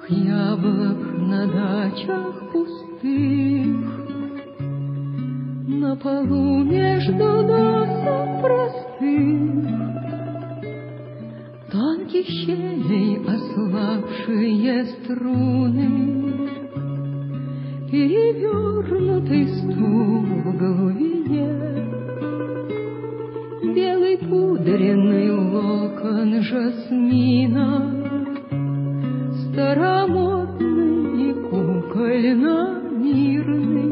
яблок на дачах пустых, на полу между досок простых, тонких щелей ослабшие струны, перевернутый стул в глубине, белый пудренный локон жасмина, старомодный и кукольно-мирный,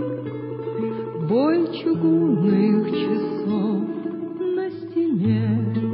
бой чугунных часов на стене.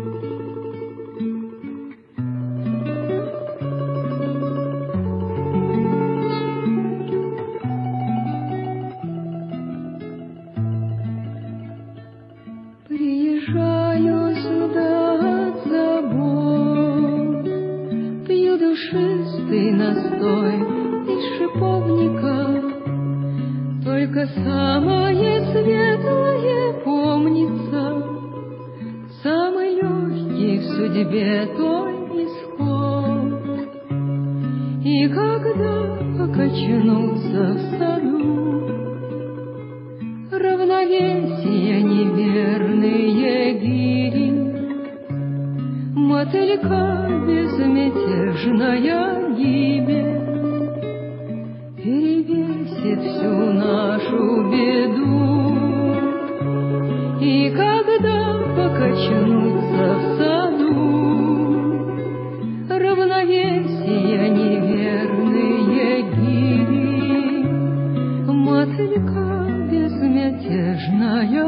Приезжаю сюда от забот, пью душистый настой из шиповника, только самое светлое помнится, самый легкий в судьбе той исход. И когда покачнулся в саду, равновесие неверные гири, мотылька безмятежная гибель перевесит всю нашу беду. И когда покачнутся в саду, равновесие неверные гири, мотылька безмятежная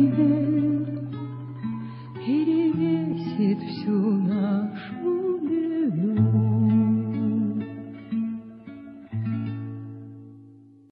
гибель перевесит всю нашу беду.